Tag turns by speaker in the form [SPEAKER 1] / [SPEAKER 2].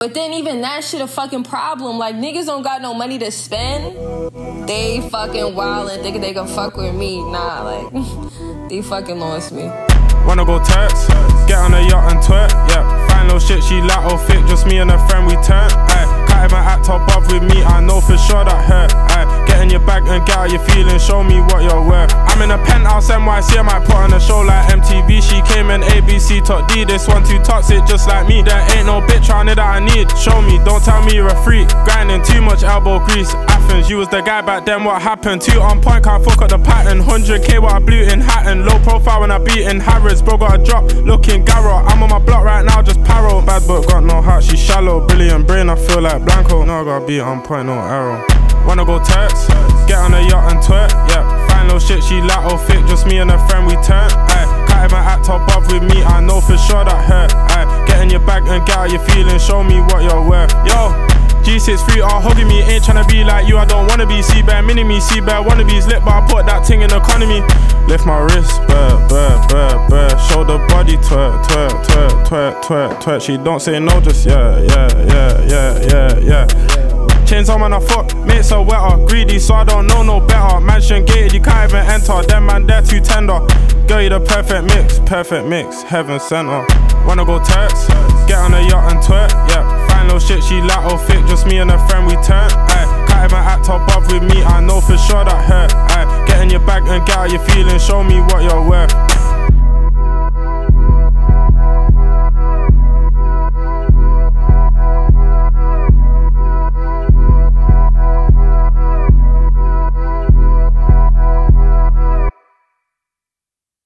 [SPEAKER 1] But then even that shit a fucking problem. Like, niggas don't got no money to spend. They fucking wild and thinking they can fuck with me. Nah, like, they fucking lost me.
[SPEAKER 2] Wanna go Turks? Get on a yacht and twerk, yeah. Find little shit, she lateral fit, just me and a friend we turn. Can't even act top off with me, I know for sure that hurt. Get in your bag and get out your feelings, show me what you're worth. I'm in a penthouse NYC, I might put on a show like MTV. She came in ABC, top D, this one too toxic just like me. There ain't no bitch around here that I need, show me, don't tell me you're a freak. Grinding too much elbow grease, Athens, you was the guy back then, what happened? Too on point, can't fuck up the pattern. 100k what I blew in Hatton, low profile when I beat in Harrods. Bro got a drop, looking Garrett. I'm on my block right now, just paro. Bad book got no heart, she shallow. Brilliant brain, I feel like Blanco. No, I gotta be on point, no arrow. Wanna go Turks? Get on a yacht and twerk, yeah. Find little shit, she lateral fit, just me and a friend we turn. Can't even act top off with me, I know for sure that hurt. Get in your bag and get out your feelings, show me what you're worth. Yo, G63 are hugging me, ain't tryna be like you, I don't wanna be C-Bear, mini-me, C-Bear, wannabe's lit, but I put that thing in economy. Lift my wrist, burr, show the body, twerk, twerk, twerk, twerk, twerk, twerk. She don't say no, just yeah. Chains on when I fuck, mates are wetter, greedy so I don't know no better. Mansion gated, you can't even enter, them man they're too tender. Girl, you the perfect mix, heaven center. Wanna go Turks? Get on a yacht and twerk, yeah. Find little shit, she lateral fit, just me and a friend we turn. Can't even act top off with me, I know for sure that hurt. Get in your bag and get out your feelings, show me what you're worth.